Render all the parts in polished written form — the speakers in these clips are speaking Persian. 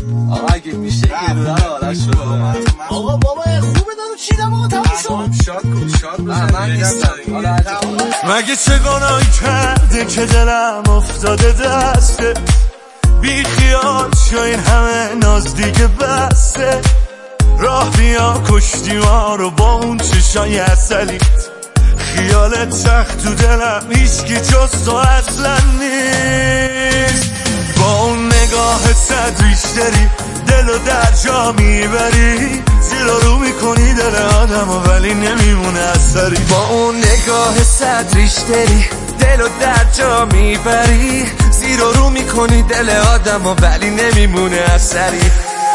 آقا اگه میشه یه دونه رو آرش رو آقا بابا خوبه دارو چیدم آقا تموم شد. شاد من نیستم. مگه چه گناهی کرده که دلم افتاده دسته، بی خیال شو این همه ناز دیگه بسته. راه بیا کشتی ما رو با اون چشای عسلیت، خیالت سخت تو دلم هیچکی جز تو اصلا نیست. با اون نگاه صد ریشتری دلو در جا میبری، زیر رو میکنی دل آدمو ولی نمیمونه اثری. با اون نگاه صد ریشتری دلو در جا میبری، زیر رو میکنی دل آدمو ولی نمیمونه اثری.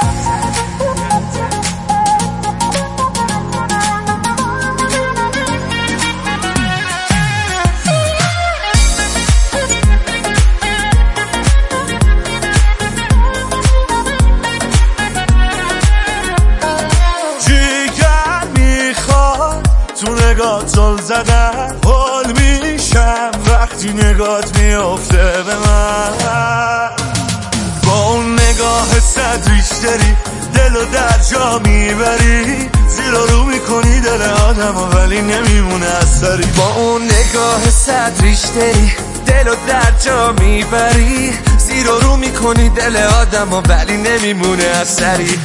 تو نگاه زل زدن حال میشم وقتی نگات میافته به من. با اون نگاه صد ریشتری دلو در جا میبری، زیر رو میکنی دل آدمو ولی نمیمونه اثری. با اون نگاه صد ریشتری دلو در جا میبری، زیر رو میکنی دل آدمو ولی نمیمونه اثری.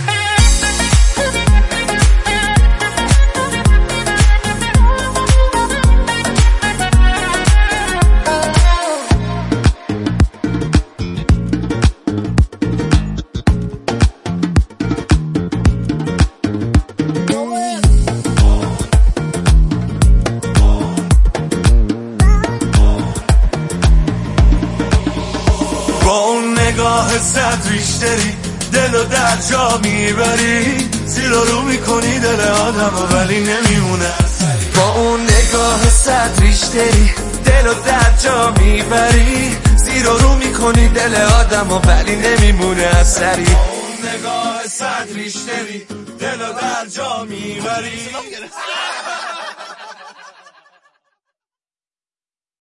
با اون نگاه صد ریشتری دلو در جا میبری، زیر رو میکنی دل آدمو ولی نمیمونه اثری. با اون نگاه صد ریشتری دلو در جا میبری، زیر رو میکنی دل آدمو ولی نمیمونه اثری. با اون نگاه صد ریشتری دلو در جا میبری